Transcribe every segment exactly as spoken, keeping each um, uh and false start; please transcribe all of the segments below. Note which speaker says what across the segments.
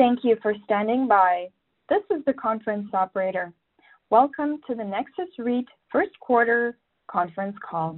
Speaker 1: Thank you for standing by. This is the conference operator. Welcome to the Nexus REIT first quarter conference call.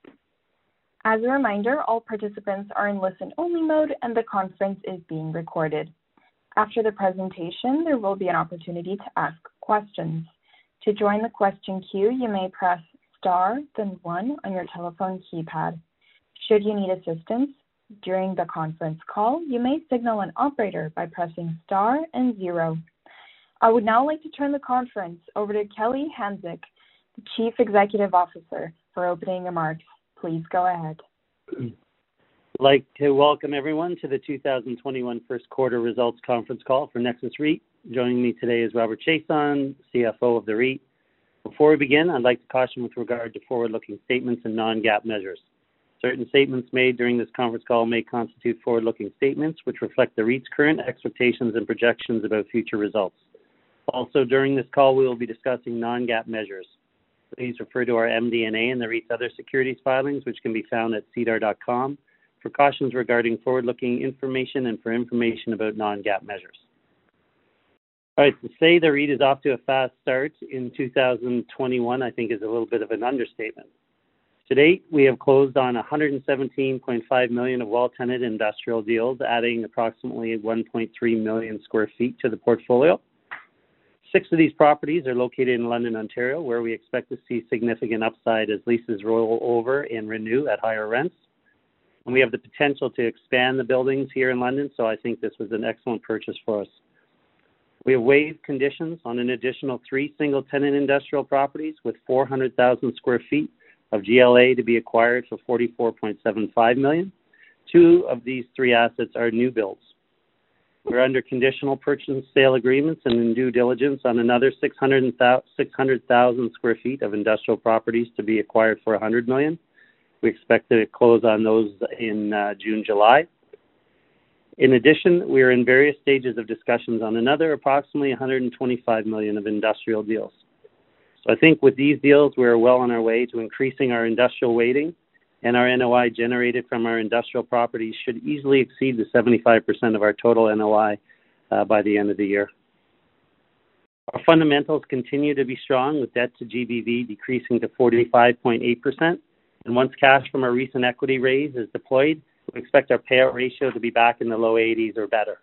Speaker 1: As a reminder, all participants are in listen-only mode and the conference is being recorded. After the presentation, there will be an opportunity to ask questions. To join the question queue, you may press star, then one on your telephone keypad. Should you need assistance during the conference call, you may signal an operator by pressing star and zero. I would now like to turn the conference over to Kelly Hanczyk, the Chief Executive Officer, for opening remarks. Please go ahead.
Speaker 2: I'd like to welcome everyone to the two thousand twenty-one first quarter results conference call for Nexus REIT. Joining me today is Robert Chiasson, C F O of the REIT. Before we begin, I'd like to caution with regard to forward-looking statements and non-GAAP measures. Certain statements made during this conference call may constitute forward-looking statements which reflect the REIT's current expectations and projections about future results. Also, during this call, we will be discussing non-GAAP measures. Please refer to our M D N A and the REIT's other securities filings, which can be found at sedar dot com, for cautions regarding forward-looking information and for information about non-GAAP measures. All right, to say the REIT is off to a fast start in two thousand twenty-one, I think is a little bit of an understatement. To date, we have closed on one hundred seventeen point five million dollars of well-tenanted industrial deals, adding approximately one point three million square feet to the portfolio. Six of these properties are located in London, Ontario, where we expect to see significant upside as leases roll over and renew at higher rents. And we have the potential to expand the buildings here in London, so I think this was an excellent purchase for us. We have waived conditions on an additional three single-tenant industrial properties with four hundred thousand square feet of G L A to be acquired for forty-four point seven five million dollars. Two of these three assets are new builds. We're under conditional purchase and sale agreements and in due diligence on another six hundred thousand square feet of industrial properties to be acquired for one hundred million dollars. We expect to close on those in uh, June, July. In addition, we are in various stages of discussions on another approximately one hundred twenty-five million dollars of industrial deals. So I think with these deals, we're well on our way to increasing our industrial weighting, and our N O I generated from our industrial properties should easily exceed the seventy-five percent of our total N O I uh, by the end of the year. Our fundamentals continue to be strong, with debt to G B V decreasing to forty-five point eight percent. And once cash from our recent equity raise is deployed, we expect our payout ratio to be back in the low eighties or better.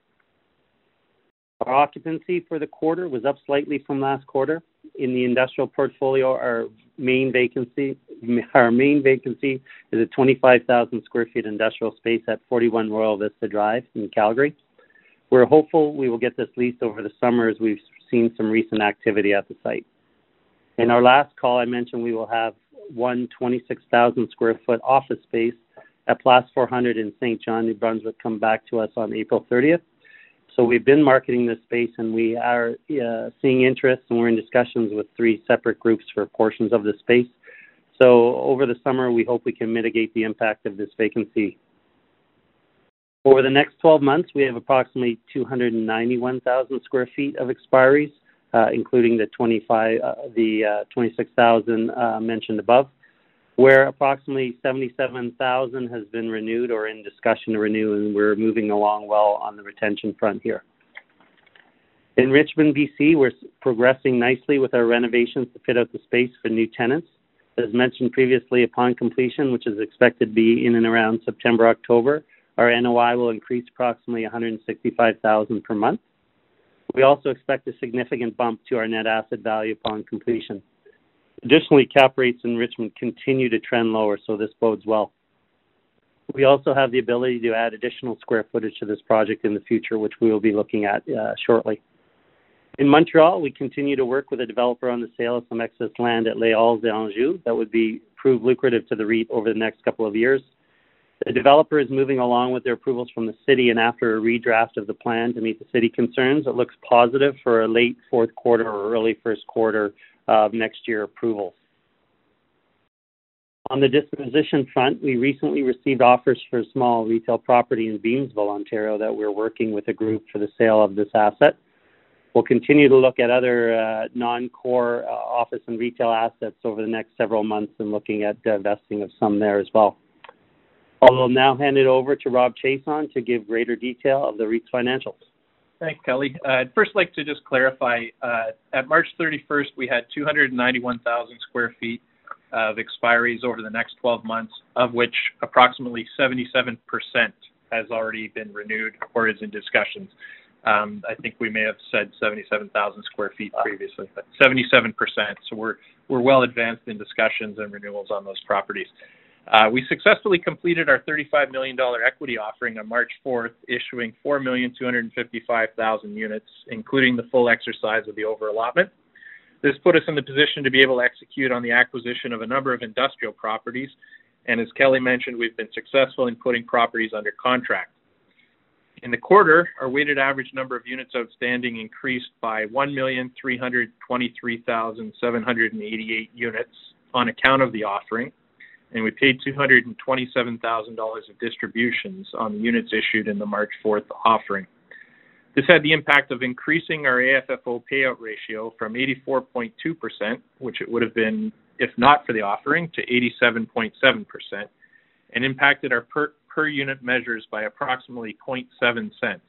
Speaker 2: Our occupancy for the quarter was up slightly from last quarter. In the industrial portfolio, our main vacancy, our main vacancy is a twenty-five thousand square feet industrial space at forty-one Royal Vista Drive in Calgary. We're hopeful we will get this leased over the summer as we've seen some recent activity at the site. In our last call, I mentioned we will have one twenty-six thousand square foot office space at Place four hundred in Saint John, New Brunswick, come back to us on April thirtieth. So we've been marketing this space and we are uh, seeing interest, and we're in discussions with three separate groups for portions of the space. So over the summer, we hope we can mitigate the impact of this vacancy. Over the next twelve months, we have approximately two hundred ninety-one thousand square feet of expiries, uh, including the twenty-five, uh, the uh, twenty-six thousand uh, mentioned above, where approximately seventy-seven thousand has been renewed or in discussion to renew, and we're moving along well on the retention front here. In Richmond, B C, we're progressing nicely with our renovations to fit out the space for new tenants. As mentioned previously, upon completion, which is expected to be in and around September, October, our N O I will increase approximately one hundred sixty-five thousand dollars per month. We also expect a significant bump to our net asset value upon completion. Additionally, cap rates in Richmond continue to trend lower, so this bodes well. We also have the ability to add additional square footage to this project in the future, which we will be looking at uh, shortly. In Montreal, we continue to work with a developer on the sale of some excess land at Les Halles d'Anjou that would be prove lucrative to the REIT over the next couple of years. The developer is moving along with their approvals from the city, and after a redraft of the plan to meet the city concerns, it looks positive for a late fourth quarter or early first quarter of next year approvals. On the disposition front, we recently received offers for a small retail property in Beamsville, Ontario, that we're working with a group for the sale of this asset. We'll continue to look at other uh, non-core uh, office and retail assets over the next several months and looking at divesting of some there as well. I will now hand it over to Rob Chiasson to give greater detail of the REIT's financials.
Speaker 3: Thanks, Kelly. Uh, I'd first like to just clarify, uh, at March thirty-first, we had two hundred ninety-one thousand square feet of expiries over the next twelve months, of which approximately seventy-seven percent has already been renewed or is in discussions. Um, I think we may have said seventy-seven thousand square feet previously, but seventy-seven percent. So we're, we're well advanced in discussions and renewals on those properties. Uh, we successfully completed our thirty-five million dollars equity offering on March fourth, issuing four million two hundred fifty-five thousand units, including the full exercise of the over-allotment. This put us in the position to be able to execute on the acquisition of a number of industrial properties, and as Kelly mentioned, we've been successful in putting properties under contract. In the quarter, our weighted average number of units outstanding increased by one million three hundred twenty-three thousand seven hundred eighty-eight units on account of the offering, and we paid two hundred twenty-seven thousand dollars of distributions on the units issued in the March fourth offering. This had the impact of increasing our A F F O payout ratio from eighty-four point two percent, which it would have been if not for the offering, to eighty-seven point seven percent, and impacted our per, per unit measures by approximately zero point seven cents.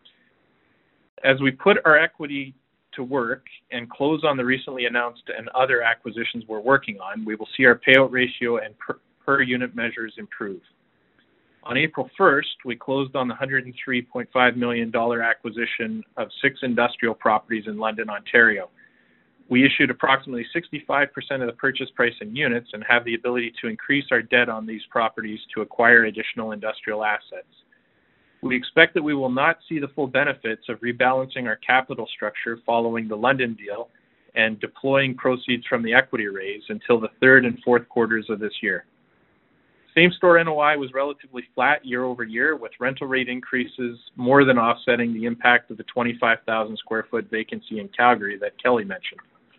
Speaker 3: As we put our equity to work and close on the recently announced and other acquisitions we're working on, we will see our payout ratio and per, per unit measures improve. On April first, we closed on the one hundred three point five million dollars acquisition of six industrial properties in London, Ontario. We issued approximately sixty-five percent of the purchase price in units and have the ability to increase our debt on these properties to acquire additional industrial assets. We expect that we will not see the full benefits of rebalancing our capital structure following the London deal and deploying proceeds from the equity raise until the third and fourth quarters of this year. Same-store N O I was relatively flat year over year, with rental rate increases more than offsetting the impact of the twenty-five thousand square foot vacancy in Calgary that Kelly mentioned.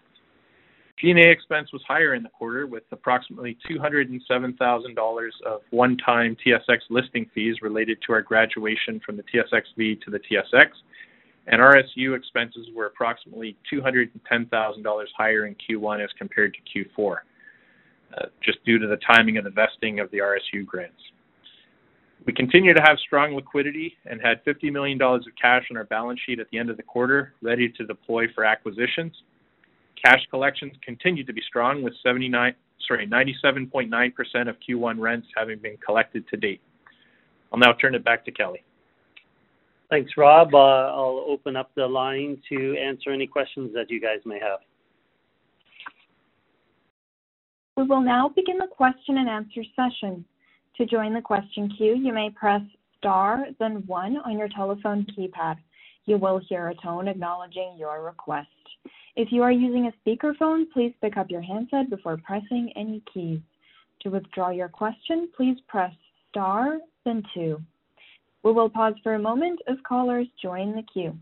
Speaker 3: G and A expense was higher in the quarter, with approximately two hundred seven thousand dollars of one-time T S X listing fees related to our graduation from the T S X V to the T S X, and R S U expenses were approximately two hundred ten thousand dollars higher in Q one as compared to Q four, uh, just due to the timing of the vesting of the R S U grants. We continue to have strong liquidity and had fifty million dollars of cash on our balance sheet at the end of the quarter, ready to deploy for acquisitions. Cash collections continue to be strong, with seventy-nine, sorry, ninety-seven point nine percent of Q one rents having been collected to date. I'll now turn it back to Kelly.
Speaker 2: Thanks, Rob. Uh, I'll open up the line to answer any questions that you guys may have.
Speaker 1: We will now begin the question and answer session. To join the question queue, you may press star, then one on your telephone keypad. You will hear a tone acknowledging your request. If you are using a speakerphone, please pick up your handset before pressing any keys. To withdraw your question, please press star, then two. We will pause for a moment as callers join the queue.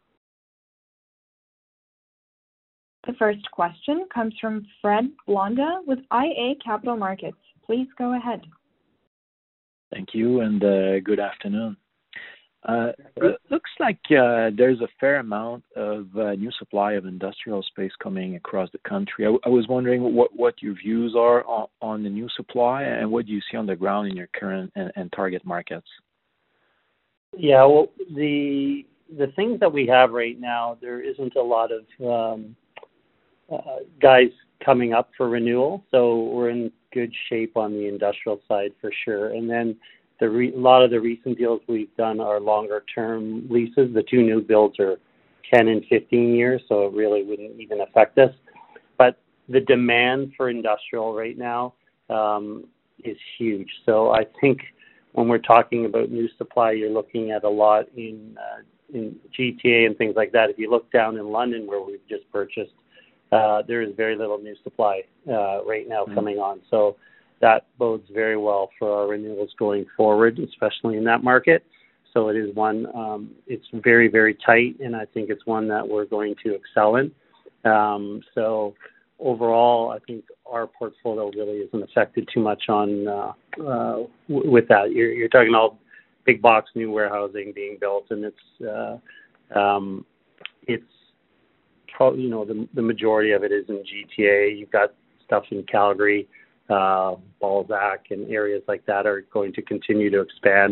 Speaker 1: The first question comes from Fred Blonda with I A Capital Markets. Please go ahead.
Speaker 4: Thank you, and uh, good afternoon. Uh, it looks like uh, there's a fair amount of uh, new supply of industrial space coming across the country. I, I was wondering what, what your views are on, on the new supply, and what do you see on the ground in your current and, and target markets?
Speaker 2: Yeah, well, the the things that we have right now, there isn't a lot of um, uh, guys coming up for renewal, so we're in good shape on the industrial side for sure. And then the re- a lot of the recent deals we've done are longer term leases. The two new builds are ten and fifteen years, so it really wouldn't even affect us. But the demand for industrial right now um, is huge. So I think when we're talking about new supply, you're looking at a lot in uh, in G T A and things like that. If you look down in London, where we've just purchased, uh, there is very little new supply uh, right now mm-hmm. coming on. So that bodes very well for our renewals going forward, especially in that market. So it is one, um, it's very, very tight, and I think it's one that we're going to excel in. Um, so overall, I think our portfolio really isn't affected too much on uh, uh, w- with that. You're, you're talking all big box new warehousing being built, and it's uh, um, it's probably, you know, the, the majority of it is in G T A. You've got stuff in Calgary, uh, Balzac, and areas like that are going to continue to expand.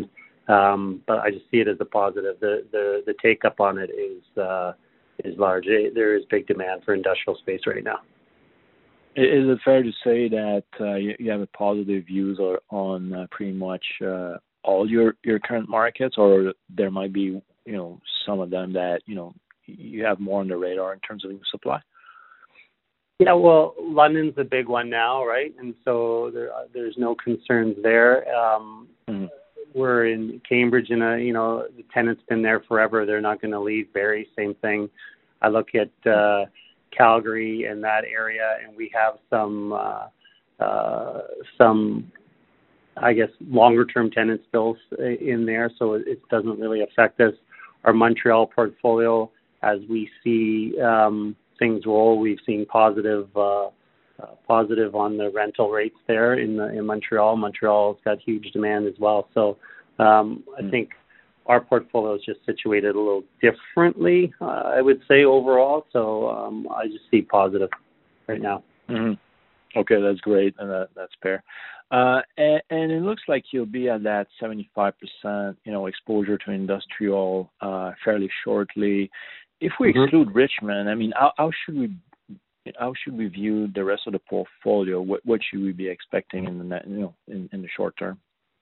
Speaker 2: Um, but I just see it as a positive. The the, the take up on it is uh, is large. There is big demand for industrial space right now.
Speaker 4: Is it fair to say that uh, you, you have a positive views or, on uh, pretty much uh, all your, your current markets, or there might be, you know, some of them that, you know, you have more on the radar in terms of new supply?
Speaker 2: Yeah, well, London's a big one now, right? And so there, there's no concerns there. Um, mm-hmm. We're in Cambridge, and a, you know, the tenant's been there forever. They're not going to leave. Barrie, same thing. I look at uh, Calgary and that area, and we have some uh, uh, some, I guess, longer-term tenants still in there, so it doesn't really affect us. Our Montreal portfolio, as we see um, things roll, we've seen positive uh, uh, positive on the rental rates there in the, in Montreal. Montreal's got huge demand as well, so um, I think our portfolio is just situated a little differently, uh, I would say, overall. So um, I just see positive right now.
Speaker 4: Mm-hmm. Okay, that's great, and that, that's fair. Uh, and, and it looks like you'll be at that seventy-five percent, you know, exposure to industrial uh, fairly shortly. If we mm-hmm. exclude Richmond, I mean, how, how should we how should we view the rest of the portfolio? What what should we be expecting in the net, you know in, in the short term?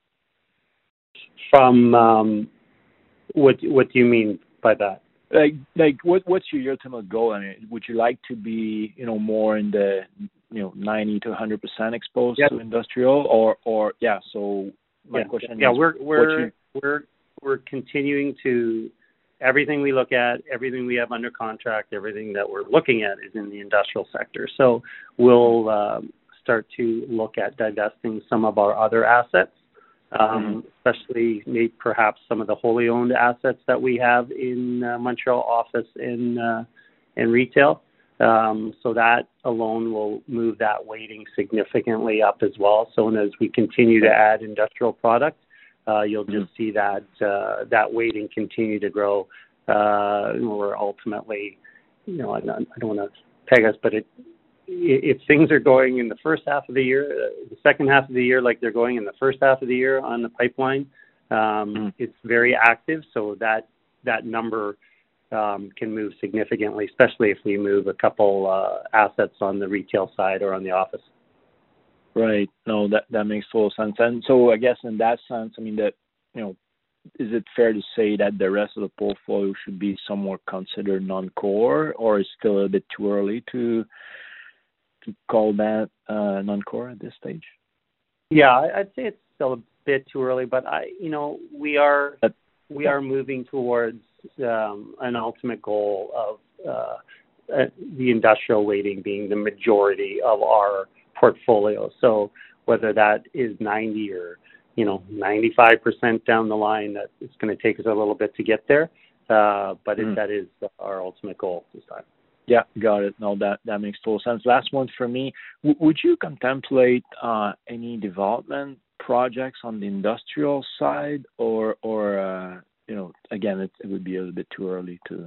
Speaker 2: From um, what what do you mean by that?
Speaker 4: Like like what what's your ultimate goal? I mean, would you like to be, you know, more in the, you know, ninety to one hundred percent exposed yep. to industrial, or or yeah? So my
Speaker 2: yeah.
Speaker 4: question
Speaker 2: yeah,
Speaker 4: is,
Speaker 2: we're we're
Speaker 4: you...
Speaker 2: we're we're continuing to. Everything we look at, everything we have under contract, everything that we're looking at is in the industrial sector. So we'll um, start to look at divesting some of our other assets, um, mm-hmm. especially maybe perhaps some of the wholly owned assets that we have in uh, Montreal office and, uh, and retail. Um, so that alone will move that weighting significantly up as well. So as we continue to add industrial product, Uh, you'll just mm-hmm. see that uh, that weighting continue to grow. Uh, or ultimately, you know, I, I don't want to peg us, but it, if things are going in the first half of the year, uh, the second half of the year, like they're going in the first half of the year on the pipeline, um, mm-hmm. it's very active. So that that number um, can move significantly, especially if we move a couple uh, assets on the retail side or on the office.
Speaker 4: Right. No, that, that makes total sense. And so I guess in that sense, I mean, that, you know, is it fair to say that the rest of the portfolio should be somewhat considered non-core, or is it still a bit too early to to call that uh, non-core at this stage?
Speaker 2: Yeah, I'd say it's still a bit too early, but I, you know, we are we are moving towards um, an ultimate goal of uh, uh, the industrial weighting being the majority of our portfolio. So whether that is ninety or, you know, ninety-five percent down the line, that it's going to take us a little bit to get there. Uh, but mm. it, that is our ultimate goal this time.
Speaker 4: Yeah, got it. No, that, that makes total sense. Last one for me. W- would you contemplate uh, any development projects on the industrial side, or, or uh, you know, again, it, it would be a little bit too early to...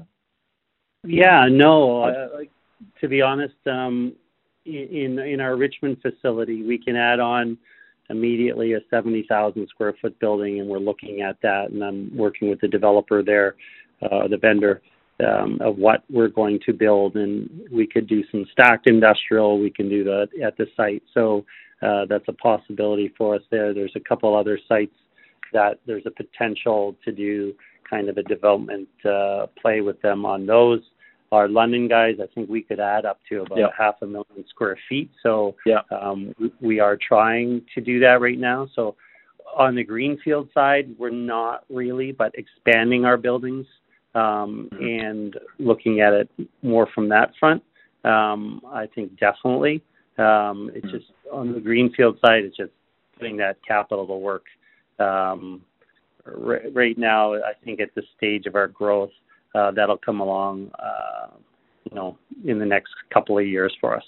Speaker 2: Yeah, no. Uh, like, to be honest, um, in in our Richmond facility, we can add on immediately a seventy thousand square foot building, and we're looking at that, and I'm working with the developer there, uh, the vendor, um, of what we're going to build, and we could do some stacked industrial. We can do that at the site, so uh, that's a possibility for us there. There's a couple other sites that there's a potential to do kind of a development uh, play with them on those. Our London guys, I think we could add up to about yeah. half a million square feet. So yeah. um, we, we are trying to do that right now. So on the greenfield side, we're not really, but expanding our buildings um, mm-hmm. and looking at it more from that front, um, I think definitely. Um, it's mm-hmm. just on the greenfield side, it's just putting that capital to work. Um, r- right now, I think at the stage of our growth, Uh, that'll come along, uh, you know, in the next couple of years for us.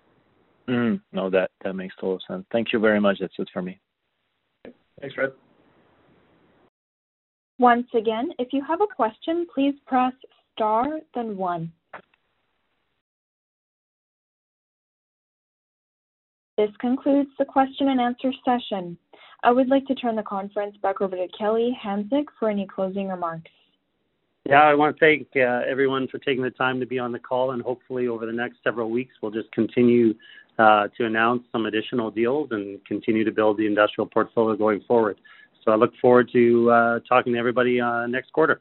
Speaker 4: Mm, no, that, that makes total sense. Thank you very much. That's it for me.
Speaker 3: Thanks, Fred.
Speaker 1: Once again, if you have a question, please press star, then one. This concludes the question and answer session. I would like to turn the conference back over to Kelly Hanczyk for any closing remarks.
Speaker 2: Yeah, I want to thank uh, everyone for taking the time to be on the call, and hopefully over the next several weeks we'll just continue uh, to announce some additional deals and continue to build the industrial portfolio going forward. So I look forward to uh, talking to everybody uh, next quarter.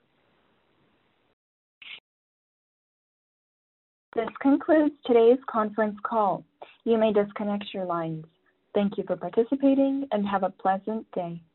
Speaker 1: This concludes today's conference call. You may disconnect your lines. Thank you for participating and have a pleasant day.